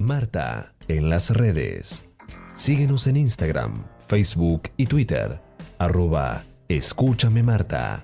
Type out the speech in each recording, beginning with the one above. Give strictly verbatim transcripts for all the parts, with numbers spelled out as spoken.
Marta en las redes. Síguenos en Instagram, Facebook y Twitter. Arroba Escúchame Marta.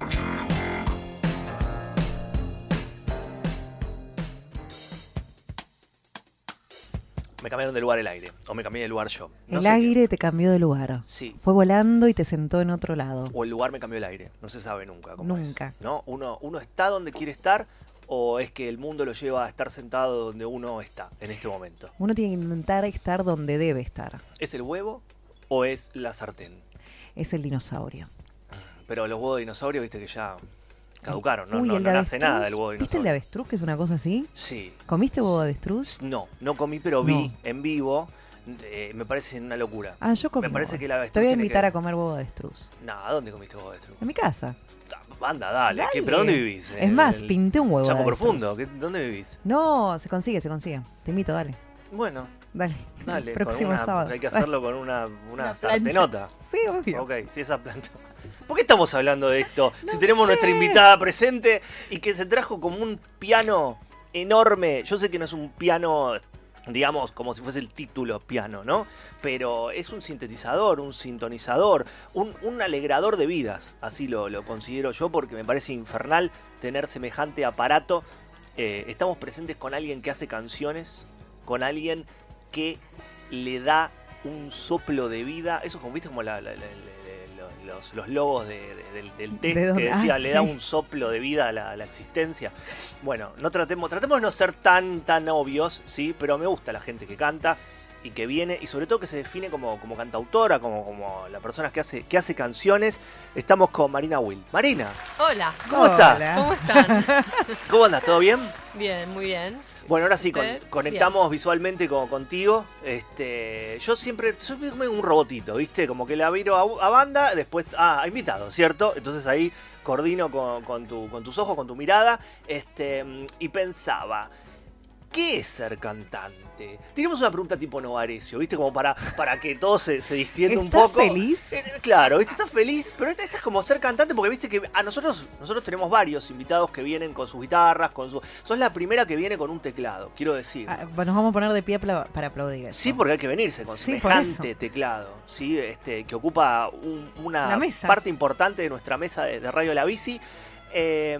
Me cambiaron de lugar el aire, o me cambié de lugar yo. No el sé aire qué. te cambió de lugar. Sí. Fue volando y te sentó en otro lado. O el lugar me cambió el aire. No se sabe nunca cómo Nunca. es, ¿no? Uno, uno está donde quiere estar, o es que el mundo lo lleva a estar sentado donde uno está en este momento. Uno tiene que intentar estar donde debe estar. ¿Es el huevo o es la sartén? Es el dinosaurio. Pero los huevos de dinosaurio, viste que ya caducaron, ¿no? Uy, no el no de nace avestruz. nada del huevo de ¿Viste el dinosaurio. de avestruz, que es una cosa así? Sí. ¿Comiste huevo de avestruz? No, no comí, pero vi No. en vivo. Eh, me parece una locura. Ah, yo comí. Me parece huevo. que el avestruz Te voy a tiene invitar que- a comer huevo de avestruz. No, ¿a dónde comiste huevo de avestruz? En mi casa. Anda, dale. ¿Qué- Dale. ¿Pero dónde vivís? Es más, ¿En el pinté un huevo Chaco de avestruz. Profundo? ¿Qué- ¿Dónde vivís? No, se consigue, se consigue. Te invito, dale. Bueno, Dale. dale. Próximo con una- sábado. Hay que hacerlo con una, una, Una plancha. sartenota. Sí, obvio. Ok, sí, esa plancha. ¿Por qué estamos hablando de esto? No si tenemos sé. nuestra invitada presente y que se trajo como un piano enorme. Yo sé que no es un piano, digamos, como si fuese el título piano, ¿no? Pero es un sintetizador, un sintonizador, un, un alegrador de vidas. Así lo, lo considero yo, porque me parece infernal tener semejante aparato. Eh, estamos presentes con alguien que hace canciones, con alguien que le da un soplo de vida. Eso como viste como la, la- la- la- la- los, los logos de- de- del, del test ¿De que dónde? decía Ah, le da sí. un soplo de vida a la, a la existencia. Bueno, no tratemos, tratemos de no ser tan, tan obvios, sí, pero me gusta la gente que canta y que viene, y sobre todo que se define como, como cantautora, como, como la persona que hace, que hace canciones. Estamos con Marina Will. Marina, Hola, ¿cómo Hola. estás? ¿cómo están? ¿Cómo andas? ¿Todo bien? Bien, muy bien. Bueno, ahora sí, con- ¿Ustedes? conectamos visualmente con, contigo. Este, yo siempre soy como un robotito, ¿viste? Como que la miro a, a banda, después ah, a invitado, ¿cierto? Entonces ahí coordino con, con, tu, con tus ojos, con tu mirada, este, y pensaba, ¿qué es ser cantante? Tenemos una pregunta tipo Novarecio, ¿viste? Como para, para que todo se, se distienda un ¿Estás poco. feliz? Eh, claro, ¿viste? Estás feliz, pero esta, esta es como ser cantante, porque viste que a nosotros nosotros tenemos varios invitados que vienen con sus guitarras, con su... Sos la primera que viene con un teclado, quiero decir. Ah, bueno, nos vamos a poner de pie para, para aplaudir eso. Sí, porque hay que venirse con Sí, por semejante eso. teclado, ¿sí? Este, que ocupa un- una La mesa. parte importante de nuestra mesa de, de Radio La Bici. Eh,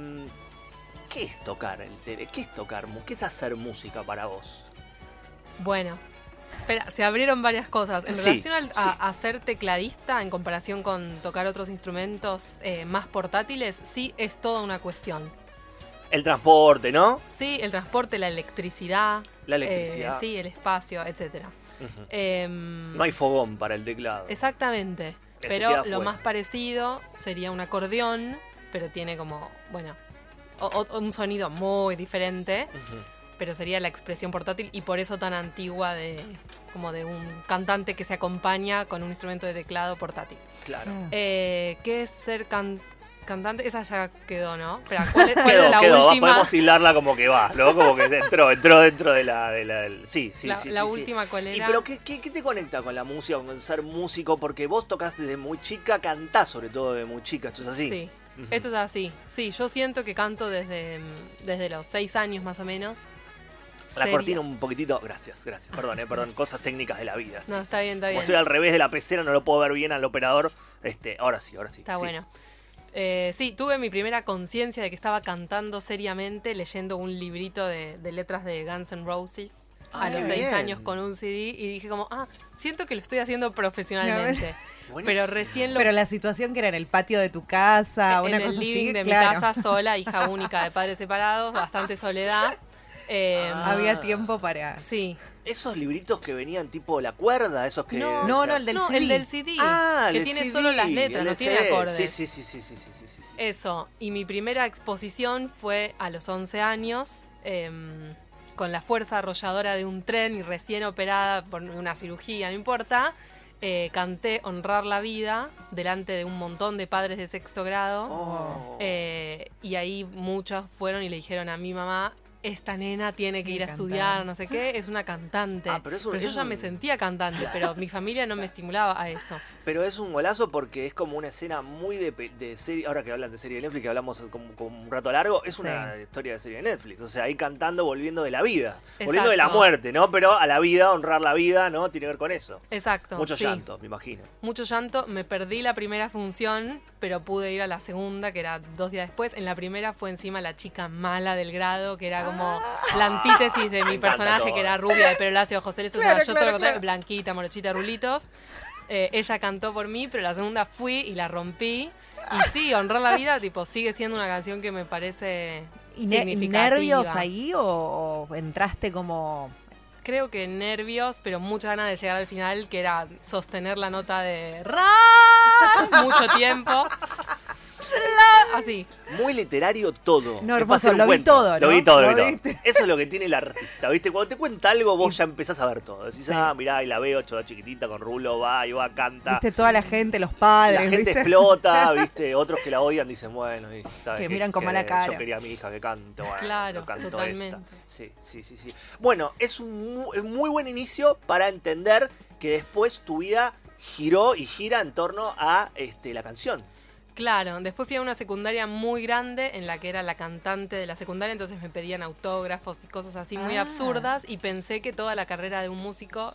¿Qué es tocar el tele? ¿Qué es tocar? mu- ¿Qué es hacer música para vos? Bueno, espera, se abrieron varias cosas. En Sí, relación al- a, sí. a ser tecladista, en comparación con tocar otros instrumentos eh, más portátiles, sí es toda una cuestión. El transporte, ¿no? Sí, el transporte, la electricidad. La electricidad. eh, sí, el espacio, etcétera. Ujú. Em, No hay fogón para el teclado. Exactamente. Que se Pero queda lo fuera. más parecido sería un acordeón, pero tiene como, bueno, o- o- un sonido muy diferente. Ujú. Pero sería la expresión portátil y por eso tan antigua de como de un cantante que se acompaña con un instrumento de teclado portátil. Claro. Ah. Eh, ¿Qué es ser can- cantante? Esa ya quedó, ¿no? Espera, ¿cuál, es- cuál Quedó, era la quedó. última? Podemos tildarla como que va, ¿no? Como que entró, entró dentro de la... De la del- sí, sí, la sí. la sí, sí. última, ¿cuál ¿Y era? pero qué, qué, qué te conecta con la música, con ser músico? Porque vos tocás desde muy chica, cantás sobre todo desde muy chica, ¿esto es así? Sí, Ujú. esto es así. Sí, yo siento que canto desde, mm, desde los seis años más o menos. La Seria- cortina un poquitito. Gracias, gracias. Perdón, eh, perdón. Gracias. Cosas técnicas de la vida. No, sí. está bien, está Como bien. estoy al revés de la pecera, no lo puedo ver bien al operador. Este, ahora sí, ahora sí. Está sí. bueno. Eh, sí, tuve mi primera conciencia de que estaba cantando seriamente leyendo un librito de, de letras de Guns N' Roses Ah, a los qué seis bien. años con un C D y dije como, ah, siento que lo estoy haciendo profesionalmente. Buenísimo. Pero recién lo Pero la situación que era en el patio de tu casa, en una el cosa living así, de claro. mi casa sola, hija única de padres separados, bastante soledad. Eh, Ah. Había tiempo para... Sí. Esos libritos que venían tipo la cuerda, esos que. No, No, o sea- no, el del no, C D. el del C D, Ah, el que del tiene C D, solo las letras, el no del tiene C D. acordes. Sí, sí, sí, sí, sí, sí, sí, sí. Eso, y mi primera exposición fue a los once años, em, con la fuerza arrolladora de un tren y recién operada por una cirugía, no importa. Eh, canté Honrar la Vida delante de un montón de padres de sexto grado. Oh. Eh, y ahí muchos fueron y le dijeron a mi mamá, esta nena tiene que ir a Cantar. estudiar, no sé qué, es una cantante. Ah, pero es un- yo es ya un- me sentía cantante, pero mi familia no me estimulaba a eso. Pero es un golazo porque es como una escena muy de, pe- de serie. Ahora que hablan de serie de Netflix, que hablamos como, como un rato largo, es una Sí. historia de serie de Netflix. O sea, ahí cantando, volviendo de la vida. Exacto. Volviendo de la muerte, ¿no? Pero a la vida, honrar la vida, ¿no? Tiene que ver con eso. Exacto. Mucho sí. llanto, me imagino. Mucho llanto. Me perdí la primera función, pero pude ir a la segunda, que era dos días después. En la primera fue encima la chica mala del grado, que era como la antítesis de Me mi encanta personaje, todo. que era rubia, de pelo lacio, ojos celestes. Claro, o sea, yo claro, todo lo contrario, claro. blanquita, morochita, rulitos. Eh, ella cantó por mí, pero la segunda fui y la rompí. Y sí, honrar la vida, tipo, sigue siendo una canción que me parece ¿Y ne- significativa. nervios ahí o, o entraste como... Creo que nervios, pero muchas ganas de llegar al final, que era sostener la nota de ra mucho tiempo. La- así. Muy literario todo. No, Es hermoso, para hacer un lo vi cuento. todo, Lo ¿no? vi todo, lo Lo vi todo. viste. Eso es lo que tiene el artista, ¿viste? Cuando te cuenta algo, vos ya empezás a ver todo. Decís, ah, mirá, y la veo, toda chiquitita, con rulo, va, y va, canta. Viste toda la gente, los La padres, gente ¿viste? explota, ¿viste? Otros que la odian dicen, bueno, y, ¿sabes Que qué? miran con mala Yo cara. quería a mi hija que cante, bueno, Claro, no cantó totalmente. esta. Sí, sí, sí, sí. Bueno, es un mu- es muy buen inicio para entender que después tu vida giró y gira en torno a este, la canción. Claro, después fui a una secundaria muy grande en la que era la cantante de la secundaria, entonces me pedían autógrafos y cosas así muy Ah. absurdas y pensé que toda la carrera de un músico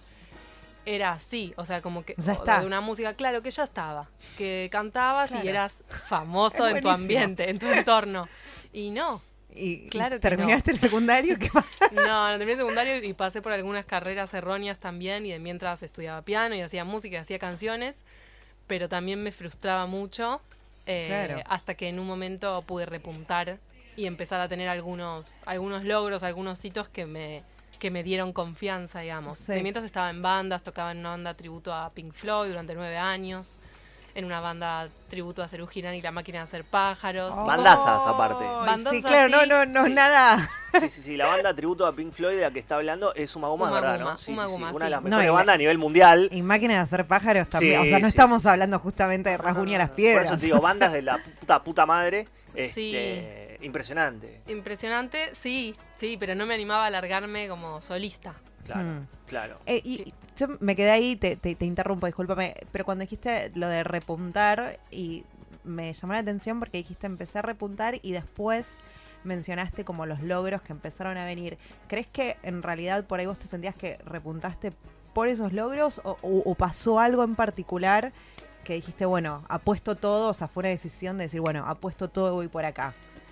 era así, o sea, como que Ya o está. de una música, claro, que ya estaba, que cantabas Claro. y eras famoso Es en tu buenísimo. ambiente, en tu entorno. Y no, Y, y Claro que terminaste el secundario, ¿qué pasa? no, no terminé secundario y pasé por algunas carreras erróneas también y de mientras estudiaba piano y hacía música y hacía canciones, pero también me frustraba mucho eh, Claro. hasta que en un momento pude repuntar y empezar a tener algunos, algunos logros, algunos hitos que me, que me dieron confianza, digamos. Sí. De mientras estaba en bandas, tocaba en una banda tributo a Pink Floyd durante nueve años, en una banda tributo a Serú Girán y La Máquina de Hacer Pájaros. Oh. y Bandazas, aparte. Ay, Bandazas, sí, claro, no, sí. no, no, Sí. nada. Sí, sí, sí, la banda tributo a Pink Floyd de la que está hablando es Uma Guma, Uma ¿verdad? Guma, ¿no? Sí, Uma sí, sí, Guma, una de las sí. mejores No, y la- bandas a nivel mundial. Y máquinas de hacer pájaros también. Sí, o sea, no sí, estamos sí. hablando justamente de Rasguña las piedras. Por eso te digo, bandas de la puta, puta madre. Sí. Este, impresionante. Impresionante, sí, sí, pero no me animaba a largarme como solista. Claro, Mm. claro. Eh, y yo me quedé ahí, te, te, te interrumpo, discúlpame, pero cuando dijiste lo de repuntar, y me llamó la atención porque dijiste empecé a repuntar y después mencionaste como los logros que empezaron a venir. ¿Crees que en realidad por ahí vos te sentías que repuntaste por esos logros o, o- o pasó algo en particular que dijiste, bueno, apuesto todo, o sea, fue una decisión de decir, bueno, apuesto todo y voy por acá?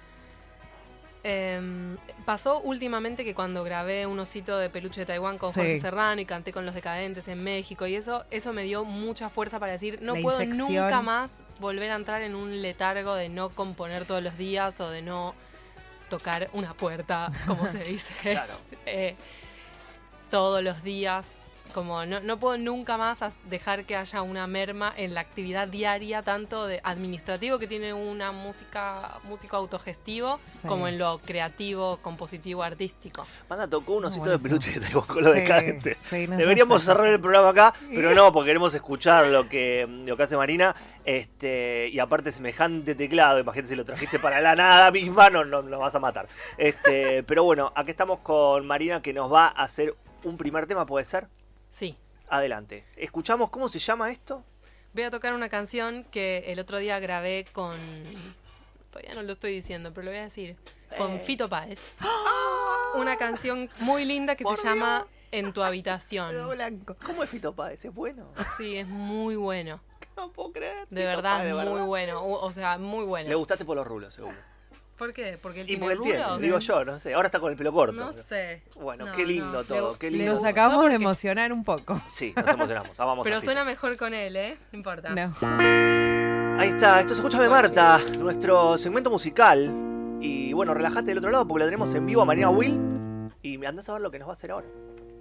Em, pasó últimamente que cuando grabé un osito de peluche de Taiwán con Sí. Jorge Serrano y canté con Los Decadentes en México y eso, eso me dio mucha fuerza para decir, no La puedo inyección. nunca más volver a entrar en un letargo de no componer todos los días o de no tocar una puerta, como se dice, Claro. eh, todos los días. Como no, no puedo nunca más as- dejar que haya una merma en la actividad diaria, tanto de administrativo que tiene una música, músico autogestivo, Sí. como en lo creativo, compositivo, artístico. Banda tocó un Muy osito bueno de peluche de Taiwán con los Sí, decadentes. sí, no, Deberíamos ya sé. cerrar el programa acá, pero no, porque queremos escuchar lo que, lo que hace Marina. Este, y aparte semejante teclado, imagínate si lo trajiste para la nada misma, no, no, nos vas a matar. Este, pero bueno, aquí estamos con Marina que nos va a hacer un primer tema, ¿puede ser? Sí. Adelante. Escuchamos, ¿cómo se llama esto? Voy a tocar una canción que el otro día grabé con... Todavía no lo estoy diciendo, pero lo voy a decir. Con Eh. Fito Páez. Una canción muy linda que Por se llama En tu habitación. Quedó blanco. ¿Cómo es Fito Páez? ¿Es bueno? Sí, es muy bueno. No puedo creer. De Fito verdad, Páez, de muy verdad. bueno. O, o sea, muy Le bueno. gustaste por los rulos, seguro. ¿Por qué? Porque él Y tiene porque él tiene, rulos. digo yo, no sé. Ahora está con el pelo corto. No sé. Bueno, No, qué lindo no. todo, Le- qué le- lindo. Nos todo. acabamos No, de porque- emocionar un poco. Sí, nos emocionamos. Ah, vamos Pero a Fito. suena mejor con él, ¿eh? No importa. No. Ahí está, esto se escucha de Marta, nuestro segmento musical. Y bueno, relájate del otro lado porque la tenemos en vivo a Marina Will. Y me andás a ver lo que nos va a hacer ahora.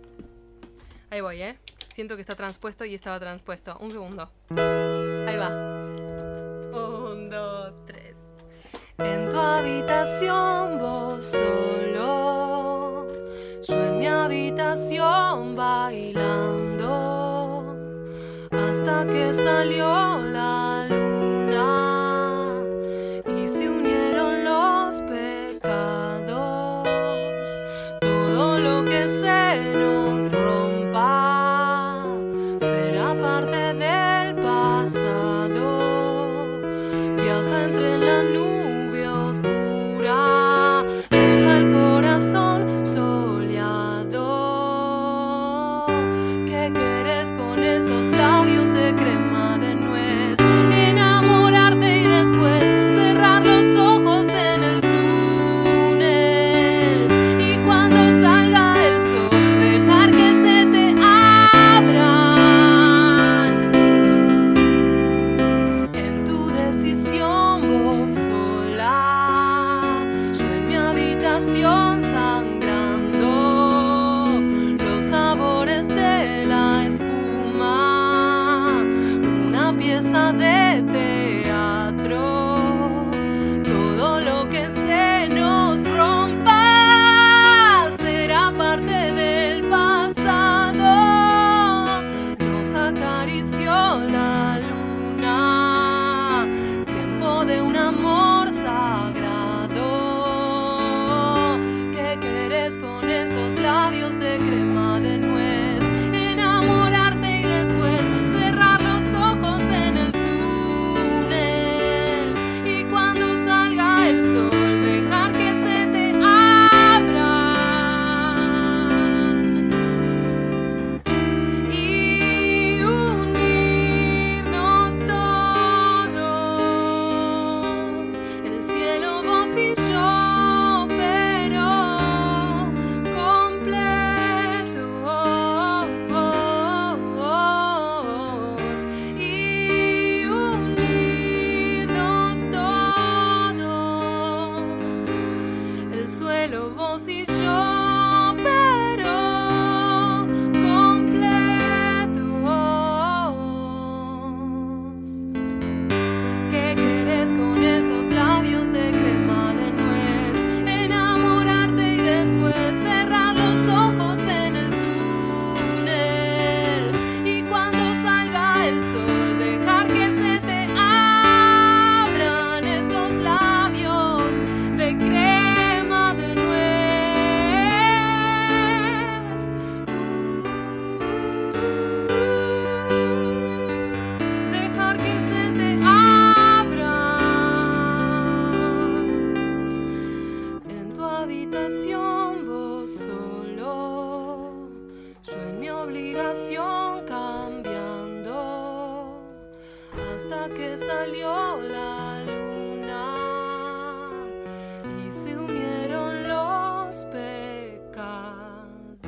Ahí voy, ¿eh? Siento que está transpuesto y estaba transpuesto. Un segundo. Ahí va. Un, dos, tres. En tu habitación vos solo, yo en mi habitación bailando, hasta que salió la luna y se unieron los pecados vos y yo, pero completos. ¿Qué querés con esos labios de crema de nuez? Enamorarte y después cerrar los ojos en el túnel. Y cuando salga el sol, dejar que se te abran esos labios de crema de nuez. Dejar que se te abran en tu habitación, vos solo, yo en mi obligación cambiando, hasta que salió la luna y se unieron los pecados.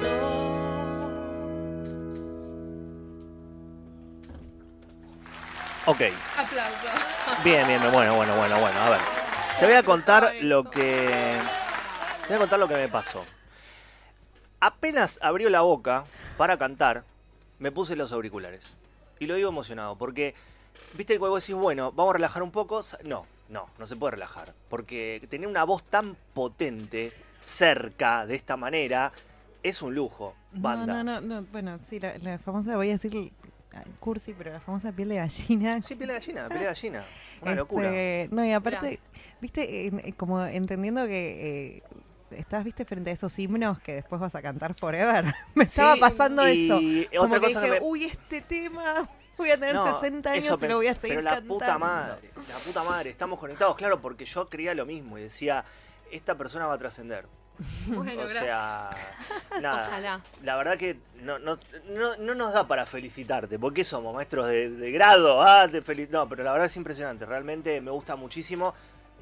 Ok, Aplauso. bien, bien, bien, bueno, bueno, bueno, bueno, a ver. Te voy a contar lo que... Te voy a contar lo que me pasó. Apenas abrió la boca para cantar, me puse los auriculares. Y lo digo emocionado, porque, viste que cuando vos decís, bueno, vamos a relajar un poco. No, no, no se puede relajar. Porque tener una voz tan potente, cerca, de esta manera, es un lujo, banda. No, no, no, no, bueno, sí, la, la famosa, voy a decir cursi, pero la famosa piel de gallina. Sí, piel de gallina, piel de gallina. Una Este, locura. No, y aparte, Gracias. viste, en- como entendiendo que... eh, estás, viste, frente a esos himnos que después vas a cantar forever. Me Sí, estaba pasando y eso. otra Como que cosa que dije, me- uy, este tema, voy a tener No, sesenta años eso y lo voy a pensé, seguir pero la cantando. puta madre, la puta madre, estamos conectados, claro, porque yo creía lo mismo y decía, esta persona va a trascender. Bueno, O gracias. sea, nada. Ojalá. La verdad que no, no, no, no nos da para felicitarte, porque somos maestros de, de grado, ah, te feliz. No, pero la verdad es impresionante, realmente me gusta muchísimo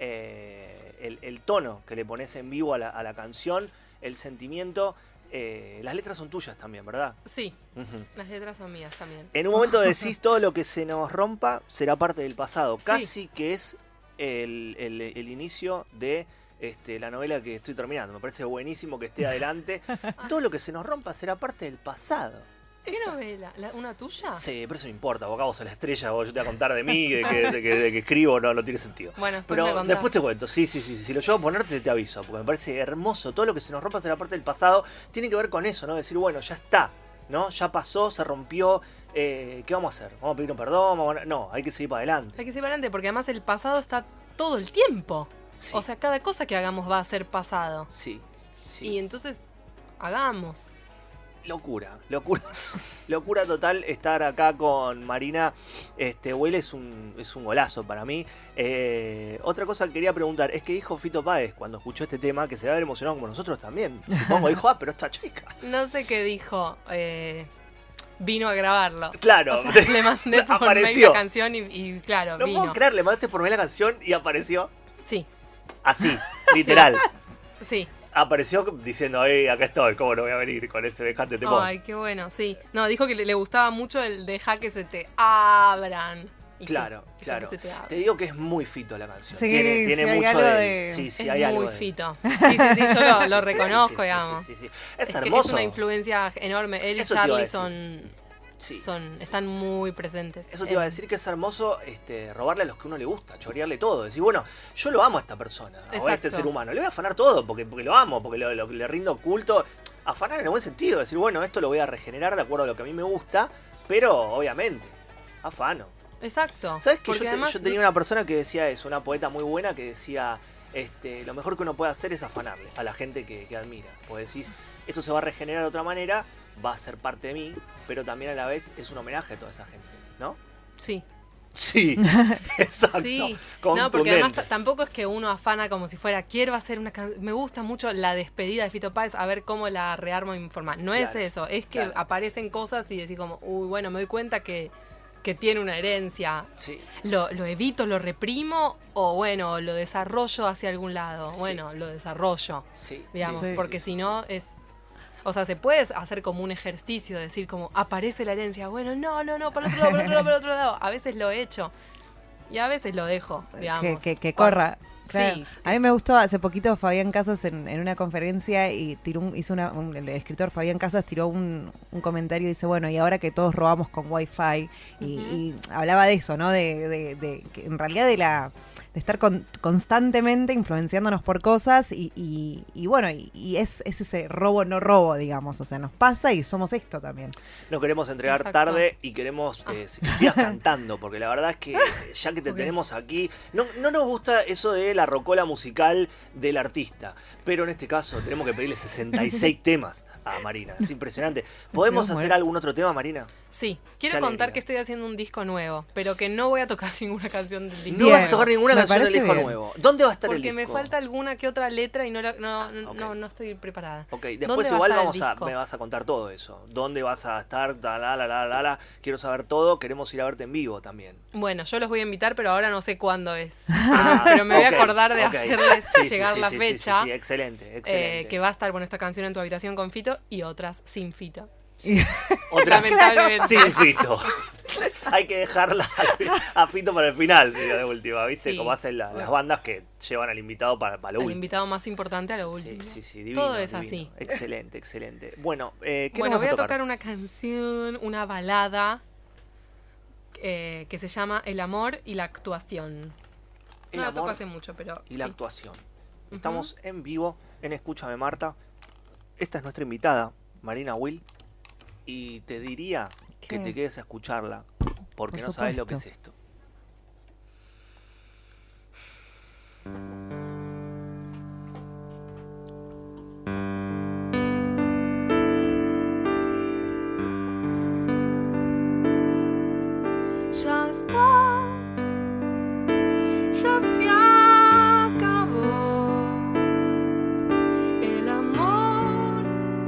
eh, el, el tono que le pones en vivo a la, a la canción, el sentimiento. Eh, las letras son tuyas también, ¿verdad? Sí, Ujú. las letras son mías también. En un momento decís todo lo que se nos rompa será parte del pasado. Sí. Casi que es el, el- el inicio de este, la novela que estoy terminando. Me parece buenísimo que esté adelante. Todo lo que se nos rompa será parte del pasado. ¿Qué Esa- novela? ¿La- ¿Una tuya? Sí, pero eso no importa. Vos acá vos a la estrella, vos yo te voy a contar de mí, de que, de que- de que escribo, no, no tiene sentido. Bueno, después Pero me contás. después te cuento, sí, sí, sí, sí, si lo llevo a ponerte te aviso, porque me parece hermoso, todo lo que se nos rompa será parte del pasado, tiene que ver con eso, ¿no? Decir, bueno, ya está, ¿no? Ya pasó, se rompió, eh, ¿qué vamos a hacer? ¿Vamos a pedir un perdón? ¿Vamos a- No, hay que seguir para adelante. Hay que seguir para adelante porque además el pasado está todo el tiempo. Sí, O sea, cada cosa que hagamos va a ser pasado. sí, sí. Y entonces, hagamos. Locura, locura, locura total estar acá con Marina. Este, Will es un, es un golazo para mí. Eh, otra cosa que quería preguntar es que dijo Fito Páez cuando escuchó este tema, que se debe haber emocionado como nosotros también. Supongo, dijo, ah, pero esta chica. No sé qué dijo. eh, vino a grabarlo. Claro, O sea, le mandé por mail apareció. la canción y, y claro, No vino. puedo creer, le mandaste por mí la canción y apareció Sí, así, literal. sí. Apareció diciendo, hey, acá estoy, ¿cómo no voy a venir con ese dejante temor? Ay, qué bueno, sí. No, dijo que le, le gustaba mucho el deja que se te abran. Y sí, Claro, deja claro. que se te abran. Te digo que es muy Fito la canción. Sí, tiene tiene sí, hay mucho algo de... de- Sí, sí, es hay muy algo de... fito. Sí, sí, sí, yo lo, lo Sí, reconozco, sí, sí, digamos. sí, sí, sí. Es Es que hermoso. es una influencia enorme. Él y Eso te iba a Charlie decir. son, Sí. son, están muy presentes. Eso te iba a en- decir que es hermoso este, robarle a los que uno le gusta, chorearle todo. Decir, bueno, yo lo amo a esta persona, o a este Exacto. ser humano. Le voy a afanar todo porque, porque lo amo, porque lo- lo- le rindo culto. Afanar en el buen sentido. Decir, bueno, esto lo voy a regenerar de acuerdo a lo que a mí me gusta, pero obviamente, afano. Exacto. ¿Sabes que porque yo, te- además- yo tenía una persona que decía eso, una poeta muy buena que decía, este, lo mejor que uno puede hacer es afanarle a la gente que, que admira. Pues decís, esto se va a regenerar de otra manera, va a ser parte de mí, pero también a la vez es un homenaje a toda esa gente, ¿no? Sí. Sí, exacto. Sí. No, porque Contundente. además t- tampoco es que uno afana como si fuera, quiero hacer una canción. Me gusta mucho la despedida de Fito Páez, a ver cómo la rearmo en forma. No es Claro, eso, es que claro. aparecen cosas y decir como, uy, bueno, me doy cuenta que, que tiene una herencia. Sí, Lo, lo evito, lo reprimo, o bueno, lo desarrollo hacia algún lado. Sí. Bueno, lo desarrollo, sí. digamos, Sí. porque si no es... O sea, se puede hacer como un ejercicio, decir como, aparece la herencia, bueno, no, no, no, para el otro lado, para el otro lado, para el otro lado. A veces lo he hecho y a veces lo dejo, digamos. Que, que, que Cuando- corra. Claro. Sí. A mí me gustó hace poquito Fabián Casas en, en una conferencia y tiró un, hizo una, un- el escritor Fabián Casas tiró un, un comentario y dice, bueno, y ahora que todos robamos con Wi-Fi, y, Ujú. y hablaba de eso, ¿no? De, de, de que en realidad de la de estar con- constantemente influenciándonos por cosas y, y, y bueno, y, y es, es ese robo no robo, digamos, o sea, nos pasa y somos esto también. No queremos entregar Exacto. tarde y queremos eh, que sigas cantando, porque la verdad es que ya que te Ok. tenemos aquí, no, no nos gusta eso de la rocola musical del artista, pero en este caso tenemos que pedirle sesenta y seis temas a Marina, es impresionante. ¿Podemos Quiero hacer morir. algún otro tema, Marina? Sí, quiero Qué contar alegría. que estoy haciendo un disco nuevo, pero que no voy a tocar ninguna canción del disco. No Bien, vas a tocar ninguna me canción del parece disco bien. nuevo. ¿Dónde va a estar el Porque disco? me falta alguna que otra letra y no, la- no, no, Ok. no, no estoy preparada. Ok, ¿Dónde después va a igual estar el vamos a, disco? me vas a contar todo eso. ¿Dónde vas a estar? Ta, la, la, la, la, la. Quiero saber todo, queremos ir a verte en vivo también. Bueno, yo los voy a invitar, pero ahora no sé cuándo es. Ah, pero me voy ok, a acordar de ok. hacerles Sí, sí, llegar sí, la sí, sí, fecha. Sí, sí, excelente, eh, excelente. que va a estar, bueno, esta canción en tu habitación con Fito y otras sin Fito. Otra Lamentablemente. Sí, Fito. Hay que dejarla a Fito para el final, digo, de última, ¿viste? Sí. Como hacen la- las bandas que llevan al invitado para, para lo El último. invitado más importante a lo Sí, último. sí, sí, divino, Todo es divino. así. Excelente, excelente. Bueno, eh, ¿qué Bueno, nos voy vas a a tocar? tocar una canción, una balada eh, que se llama El amor y la actuación. El no la toco amor hace mucho, pero y la sí. actuación. Estamos en vivo en Escúchame Marta. Esta es nuestra invitada, Marina Will. Y te diría que ¿Qué? te quedes a escucharla, porque Por no sabes lo que es supuesto. esto. Ya está, ya se acabó el amor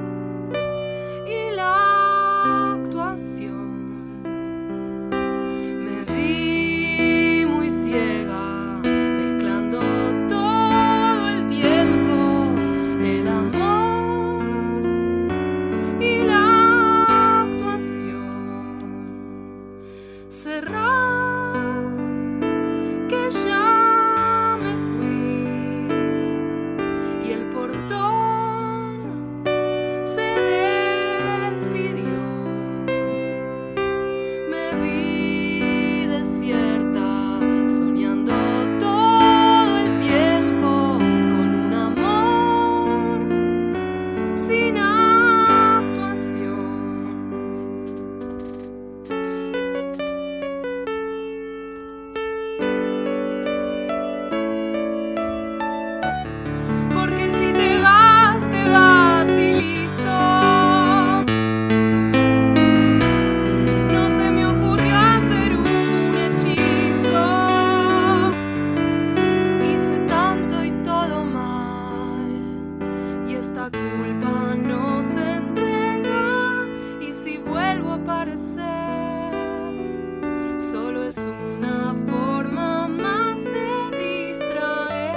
y la actuación. Me vi muy ciega, mezclando todo el tiempo el amor y la actuación. Cerrar, que ya me fui y el portón se despidió. Me vi desierta, soñando todo el tiempo con un amor sin actuación. Porque si te vas, te vas y listo. No se me ocurrió hacer un hechizo. Hice tanto y todo mal. Y esta culpa no se entrega. Y si vuelvo a aparecer, solo es una forma más de distraer.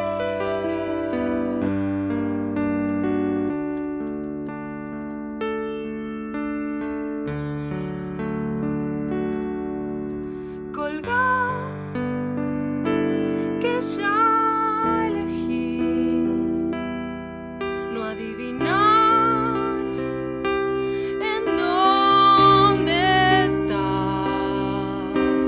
Colgar, que ya elegí no adivinar en dónde estás.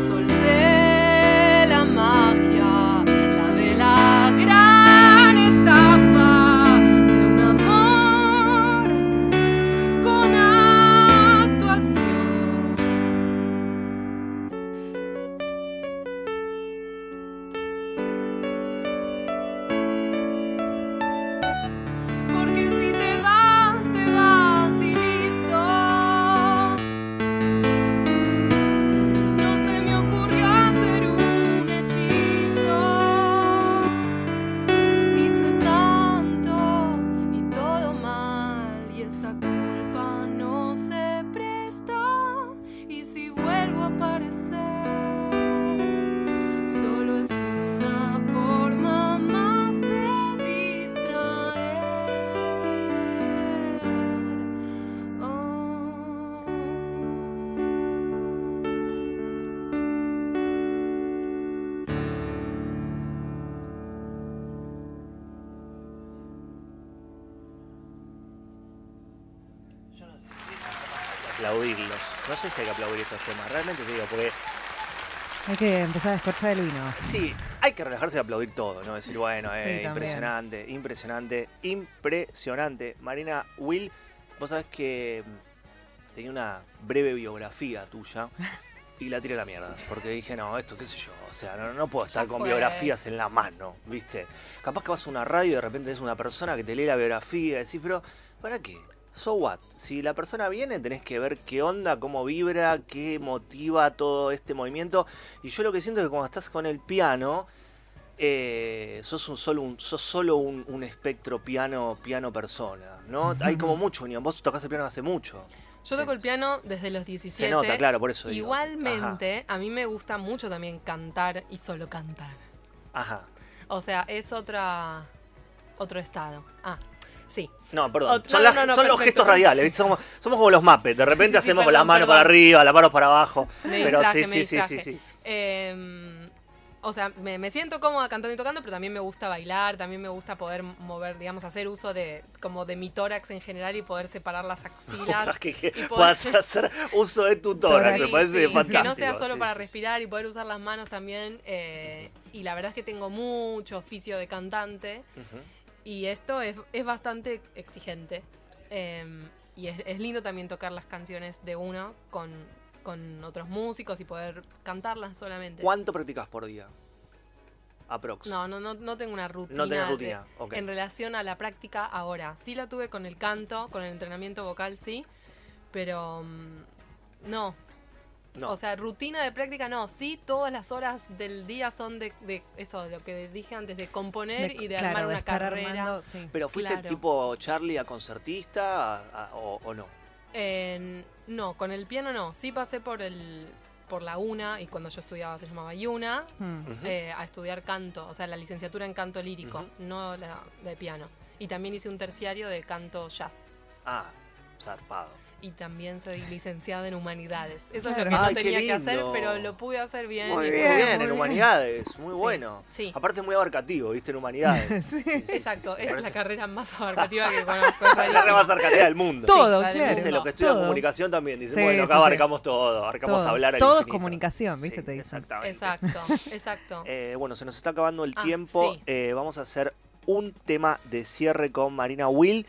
Solté la magia, la de la gran estafa de un amor con actuación. Porque si te aplaudirlos. No sé si hay que aplaudir estos temas, realmente te digo, porque Hay que empezar a escorchar el vino. sí, hay que relajarse y aplaudir todo, ¿no? Decir, bueno, Sí, eh, también. impresionante, impresionante, impresionante. Marina Will, vos sabés que mm, tenía una breve biografía tuya y la tiré a la mierda. Porque dije, no, esto qué sé yo, o sea, no, no puedo estar Ya con fue. biografías en la mano, ¿viste? Capaz que vas a una radio y de repente es una persona que te lee la biografía y decís, pero, ¿para qué? So what? Si la persona viene, tenés que ver qué onda, cómo vibra, qué motiva todo este movimiento. Y yo lo que siento es que cuando estás con el piano, eh, sos un solo un, sos solo un, un espectro piano, piano persona, ¿no? Hay como mucho unión. Vos tocás el piano hace mucho. Yo toco el piano desde los diecisiete. Se nota, claro, por eso digo. Igualmente, a mí me gusta mucho también cantar y solo cantar. Ajá. O sea, es otra otro estado. Ah, sí. No, perdón. Otro- son no, las- no, no, son los perfecto. gestos radiales, ¿viste? Somos, somos como los Muppets. De repente Sí, sí, sí, hacemos con perdón, las manos perdón. para arriba, las manos para abajo. Me Pero distraje, sí, me sí, sí, sí, distraje. sí. Eh, o sea, me, me siento cómoda cantando y tocando, pero también me gusta bailar, también me gusta poder mover, digamos, hacer uso de como de mi tórax en general y poder separar las axilas. que, que y poder- puedas hacer uso de tu tórax, me Sí, parece sí, fantástico. que no sea solo sí, para sí, sí. respirar y poder usar las manos también. eh, y la verdad es que tengo mucho oficio de cantante Ujú. y esto es, es bastante exigente. Eh, y es, es lindo también tocar las canciones de uno con, con otros músicos y poder cantarlas solamente. ¿Cuánto practicas por día? Aprox. No, no, no, no tengo una rutina. No tenés de- rutina, ok. En relación a la práctica ahora. Sí la tuve con el canto, con el entrenamiento vocal, sí. Pero mm, no. No. O sea, rutina de práctica no. Sí, todas las horas del día son de, de eso, lo que dije antes, de componer y de claro, armar de una estar carrera. armando, sí. ¿Pero fuiste claro. tipo Charlie a concertista a- a- o, o no? En- no, con el piano no. Sí pasé por el por la UNA, y cuando yo estudiaba se llamaba YUNA, Hmm. Ujú. eh, a estudiar canto, o sea, la licenciatura en canto lírico, Ujú. no la de piano. Y también hice un terciario de canto jazz. Ah, zarpado. Y también soy licenciada en humanidades. Eso es Claro. lo que no Ay, qué tenía que hacer, lindo. pero lo pude hacer bien. Muy y bien, fue- muy en bien. humanidades, muy Sí, bueno. sí. Aparte es muy abarcativo, ¿viste? En humanidades. Sí. Sí, sí, sí, Exacto, sí, es parece- la carrera más abarcativa que conozco. Es la carrera rarísimo. más abarcativa del mundo. Todo, Sí, claro. ¿Viste? no, Los que estudian todo. comunicación también dicen, Sí, bueno, acá sí, sí. abarcamos todo, abarcamos Todo. hablar al Todo es infinito. comunicación, ¿viste? Sí, Te dicen. exactamente. Exacto, exacto. Eh, bueno, se nos está acabando el Ah, tiempo. sí. Eh, vamos a hacer un tema de cierre con Marina Will.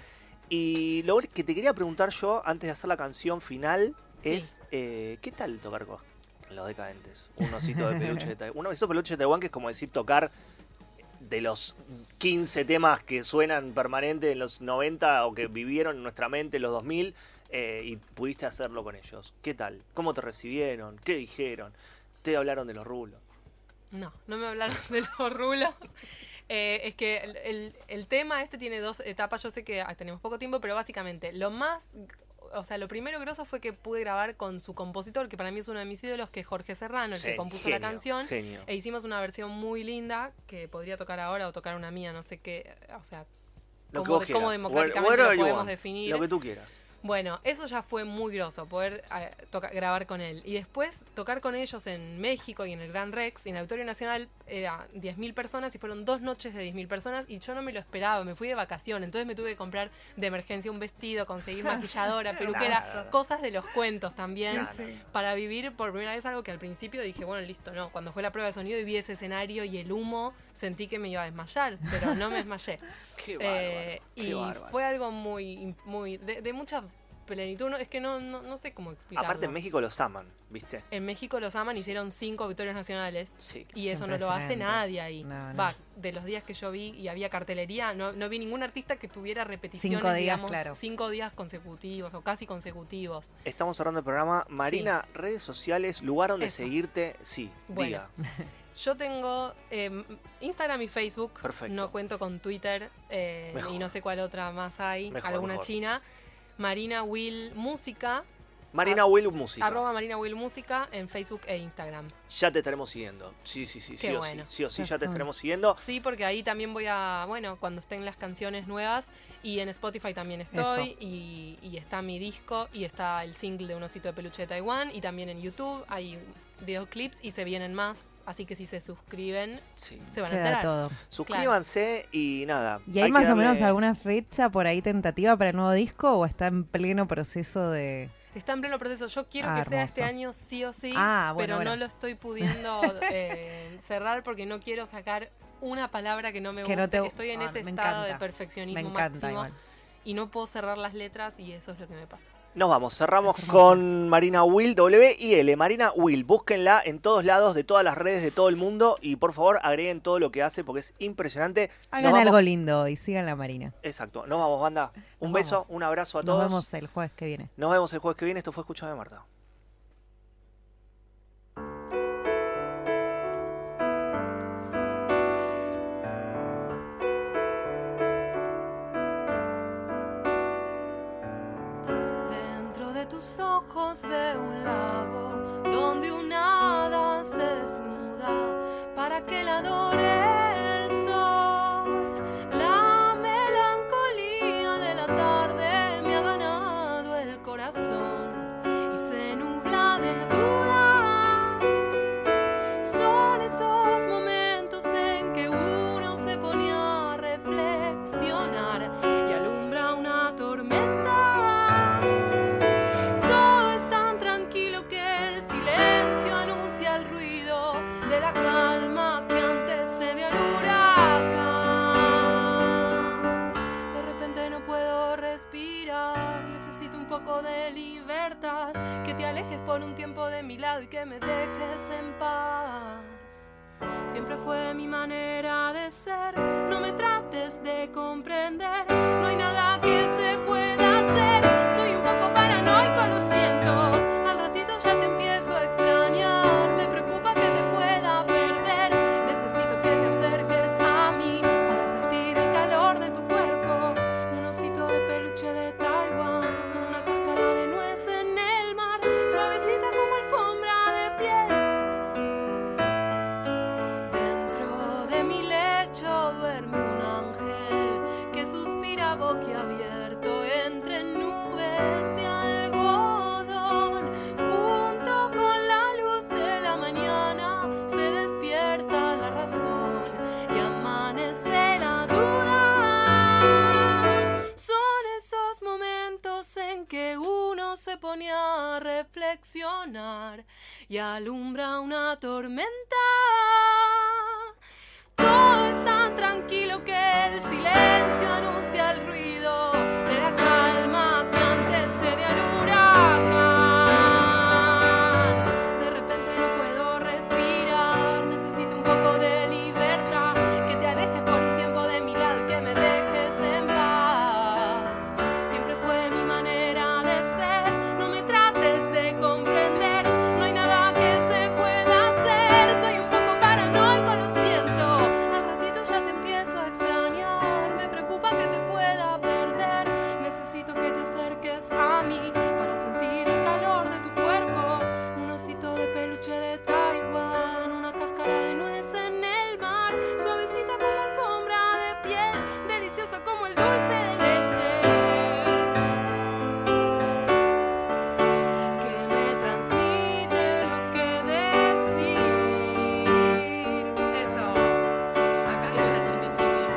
Y lo que te quería preguntar yo, antes de hacer la canción final, Sí. es eh, ¿qué tal tocar con Los Decadentes? Un osito de peluche de Taiwán. Un osito de peluche de Taiwán que es como decir tocar de los quince temas que suenan permanente en los noventa o que vivieron en nuestra mente en los dos mil eh, y pudiste hacerlo con ellos. ¿Qué tal? ¿Cómo te recibieron? ¿Qué dijeron? ¿Te hablaron de los rulos? No, no me hablaron de los rulos. Eh, es que el, el- el tema este tiene dos etapas. Yo sé que ah, tenemos poco tiempo, pero básicamente lo más, o sea, lo primero grosso fue que pude grabar con su compositor, que para mí es uno de mis ídolos, que es Jorge Serrano, el Sí, que compuso genio, la canción. Genio. E hicimos una versión muy linda que podría tocar ahora o tocar una mía, no sé qué, o sea, Lo que cómo, vos de- cómo quieras. democráticamente Whatever lo you podemos want. definir. Lo que tú quieras. Bueno, eso ya fue muy groso, poder eh, toca- grabar con él. Y después tocar con ellos en México y en el Gran Rex, y en el Auditorio Nacional, era diez mil personas y fueron dos noches de diez mil personas y yo no me lo esperaba, me fui de vacaciones, entonces me tuve que comprar de emergencia un vestido, conseguir maquilladora, peluquera, Claro. cosas de los cuentos también, Claro. para vivir por primera vez algo que al principio dije, bueno, listo, no. Cuando fue la prueba de sonido y vi ese escenario y el humo, sentí que me iba a desmayar, pero no me desmayé. Qué bárbaro. Eh, qué y bárbaro. fue algo muy, muy de, de mucha plenitud. No, es que no, no, no sé cómo explicarlo. Aparte en México los aman, ¿viste? En México los aman, hicieron cinco auditorios nacionales. Sí. Y eso no lo hace Impresionante. nadie ahí. No, no. Va, de los días que yo vi y había cartelería, no, no vi ningún artista que tuviera repeticiones, Cinco días, digamos, claro. cinco días consecutivos o casi consecutivos. Estamos cerrando el programa. Marina, redes sociales, lugar donde Eso. seguirte. Sí, Bueno. diga. Yo tengo eh, Instagram y Facebook. Perfecto. No cuento con Twitter eh, Mejor. y no sé cuál otra más hay. Mejor, alguna mejor. china. Marina Will Música. Marina Ah, Will Música. Arroba Marina Will Música en Facebook e Instagram. Ya te estaremos siguiendo. Sí, sí, sí, Qué sí o bueno. sí. Sí o sí, Ya ya te está. estaremos siguiendo. Sí, porque ahí también voy a, bueno, cuando estén las canciones nuevas, y en Spotify también estoy, Eso. y, y está mi disco, y está el single de Un osito de peluche de Taiwán, y también en YouTube hay videoclips y se vienen más, así que si se suscriben, Sí. se van a Queda enterar. todo. Suscríbanse y nada. ¿Y hay que más o darle- menos alguna fecha por ahí tentativa para el nuevo disco o está en pleno proceso de, Está en pleno proceso. Yo quiero Ah, que sea hermoso. este año sí o sí, Ah, bueno, pero bueno. no lo estoy pudiendo eh, cerrar porque no quiero sacar una palabra que no me Que guste. no te- Estoy en Ah, ese me estado de encanta. perfeccionismo Me encanta máximo igual. y no puedo cerrar las letras y eso es lo que me pasa. Nos vamos, cerramos Es hermosa. con Marina Will, W I L, Marina Will. Búsquenla en todos lados, de todas las redes de todo el mundo y por favor agreguen todo lo que hace porque es impresionante. Nos Hagan vamos- algo lindo y sigan la Marina. Exacto, nos vamos, banda. Un Nos beso, vamos. un abrazo a Nos todos. vemos el jueves que viene. Nos vemos el jueves que viene. Esto fue Escúchame, Marta. Dentro de tus ojos veo un lago donde una hada se desnuda para que la adore el sol. La melancolía de la tarde me ha ganado el corazón y se nubla de dudas. Son esos momentos en que uno se pone a reflexionar y alumbra una tormenta. Todo es tan tranquilo que el silencio anuncia el ruido de la calma que antecede al huracán. De repente no puedo respirar, necesito un poco de libertad, que te alejes por un tiempo de mi lado y que me dejes en paz. Siempre fue mi manera de ser, no me trates de comprender, no hay nada que se pueda hacer, soy un poco paranoico, lo siento, al ratito ya te empiezo a extrañar, me preocupa que te pueda perder, necesito que te acerques a mí para sentir el calor de tu cuerpo, un osito de peluche de Taiwán, una cáscara de nuez en el mar, suavecita como alfombra de piel. Dentro de mi lecho duerme un ángel que suspira boquiabierto entre nubes de algodón. Junto con la luz de la mañana se despierta la razón y amanece la duda. Son esos momentos en que uno se pone a reflexionar y alumbra una tormenta. Todo es tan tranquilo que el silencio anuncia el ruido de la calma que antecede al huracán. De repente no puedo respirar, necesito un poco de libertad, que te alejes por un tiempo de mi lado y que me dejes en paz. Siempre fue mi manera de ser, no me trates de comprender, no hay nada que se pueda hacer, soy un poco paranoico, lo siento, al ratito ya te empiezo a extrañar, me preocupa que te pueda perder, necesito que te acerques a mí para sentir el calor de tu cuerpo, un osito de peluche de Taiwán, una cáscara de nuez en el mar, suavecita como alfombra de piel, deliciosa como el dulce de leche, que me transmite lo que decir. Eso. Acá hay una chiqui chiqui.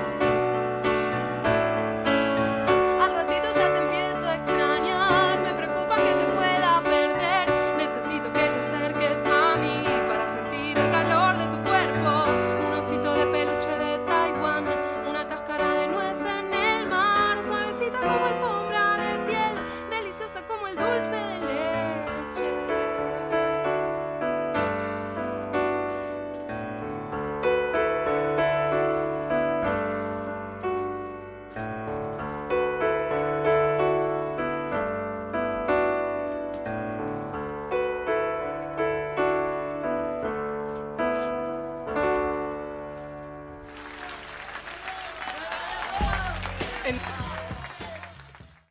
Al ratito ya te empiezo a extrañar, me preocupa que te pueda perder, necesito que te acerques a mí para sentir el calor de tu cuerpo, un osito de peluche de Taiwán, una cáscara de nuez en el mar, suavecita como alfombra de piel, deliciosa como el dulce de leche. En-